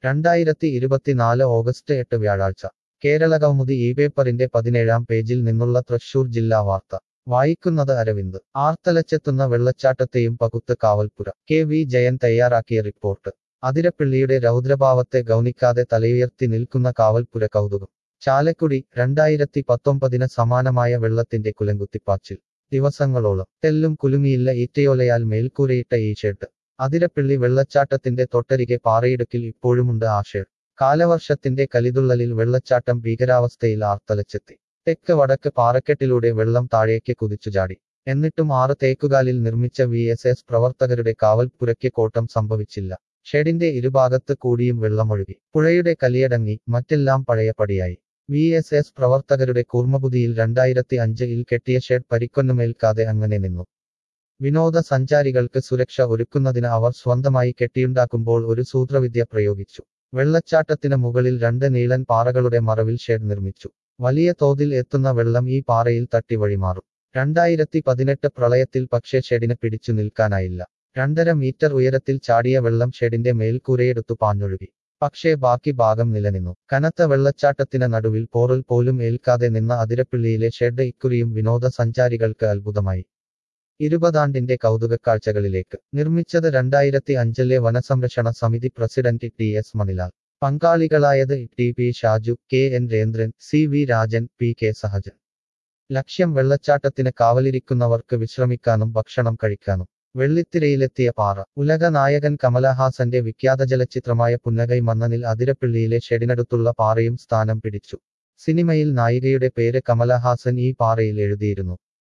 2024 August 8 വ്യാഴാഴ്ച കേരളകൗമുദി ഈ പേപ്പറിന്റെ 17-ാം പേജിൽ നിന്നുള്ള തൃശൂർ ജില്ലാ വാർത്ത വായിക്കുന്നത് അരവിന്ദ് ആർത്തലച്ചെത്തുന്ന വെള്ളച്ചാട്ടത്തെയും പകുത്ത് കാവൽപ്പുര കെ വി ജയൻ തയ്യാറാക്കിയ റിപ്പോർട്ട് അതിരപ്പിള്ളിയുടെ രൗദ്രഭാവത്തെ ഗൗനിക്കാതെ തലയുയർത്തി നിൽക്കുന്ന കാവൽപ്പുര കൗതുകം ചാലക്കുടി 2019 സമാനമായ വെള്ളത്തിന്റെ കുലങ്കുത്തിപ്പാച്ചിൽ ദിവസങ്ങളോളം തെല്ലും കുലുങ്ങിയില്ല ഈറ്റയോലയാൽ മേൽക്കൂരയിട്ട ഈ ഷെഡ് അതിരപ്പിള്ളി വെള്ളച്ചാട്ടത്തിന്റെ തൊട്ടരികെ പാറയിടുക്കിൽ ഇപ്പോഴുമുണ്ട് ആ ഷെഡ് കാലവർഷത്തിന്റെ കലിതുള്ളലിൽ വെള്ളച്ചാട്ടം ഭീകരാവസ്ഥയിൽ ആർത്തലച്ചെത്തി തെക്ക് വടക്ക് പാറക്കെട്ടിലൂടെ വെള്ളം താഴേക്ക് കുതിച്ചുചാടി എന്നിട്ടും 6 തേക്കുകാലിൽ നിർമ്മിച്ച VSS പ്രവർത്തകരുടെ കാവൽപ്പുരയ്ക്ക് കോട്ടം സംഭവിച്ചില്ല ഷെഡിന്റെ ഇരുഭാഗത്ത് കൂടിയും വെള്ളമൊഴുകി പുഴയുടെ കലിയടങ്ങി മറ്റെല്ലാം പഴയപടിയായി VSS പ്രവർത്തകരുടെ കൂർമ്മബുദ്ധിയിൽ 2005-ൽ കെട്ടിയ ഷെഡ് പരിക്കൊന്നുമേൽക്കാതെ അങ്ങനെ നിന്നു വിനോദസഞ്ചാരികൾക്ക് സുരക്ഷ ഒരുക്കുന്നതിന് അവർ സ്വന്തമായി കെട്ടിയുണ്ടാക്കുമ്പോൾ ഒരു സൂത്രവിദ്യ പ്രയോഗിച്ചു വെള്ളച്ചാട്ടത്തിന് മുകളിൽ 2 നീളൻ പാറകളുടെ മറവിൽ ഷെഡ് നിർമ്മിച്ചു വലിയ തോതിൽ എത്തുന്ന വെള്ളം ഈ പാറയിൽ തട്ടി വഴിമാറും 2018 പ്രളയത്തിൽ പക്ഷേ ഷെഡിന് പിടിച്ചു നിൽക്കാനായില്ല 2.5 മീറ്റർ ഉയരത്തിൽ ചാടിയ വെള്ളം ഷെഡിന്റെ മേൽക്കൂരയെടുത്തു പാഞ്ഞൊഴുകി പക്ഷേ ബാക്കി ഭാഗം നിലനിന്നു കനത്ത വെള്ളച്ചാട്ടത്തിന് നടുവിൽ പോറൽ പോലും ഏൽക്കാതെ നിന്ന അതിരപ്പിള്ളിയിലെ ഷെഡ് ഇക്കുറിയും വിനോദസഞ്ചാരികൾക്ക് അത്ഭുതമായി 20 കൗതുകക്കാഴ്ചകളിലേക്ക് നിർമ്മിച്ചത് 2005-ലെ വനസംരക്ഷണ സമിതി പ്രസിഡന്റ് TS മണിലാൽ പങ്കാളികളായത് TP ഷാജു KN രേന്ദ്രൻ CV രാജൻ PK സഹജൻ ലക്ഷ്യം വെള്ളച്ചാട്ടത്തിന് കാവലിരിക്കുന്നവർക്ക് വിശ്രമിക്കാനും ഭക്ഷണം കഴിക്കാനും വെള്ളിത്തിരയിലെത്തിയ പാറ ഉലക നായകൻ കമലഹാസന്റെ വിഖ്യാത ചലച്ചിത്രമായ പുന്നകൈ മന്നനിൽ അതിരപ്പിള്ളിയിലെ ഷെഡിനടുത്തുള്ള പാറയും സ്ഥാനം പിടിച്ചു സിനിമയിൽ നായികയുടെ പേര് കമലഹാസൻ ഈ പാറയിൽ എഴുതിയിരുന്നു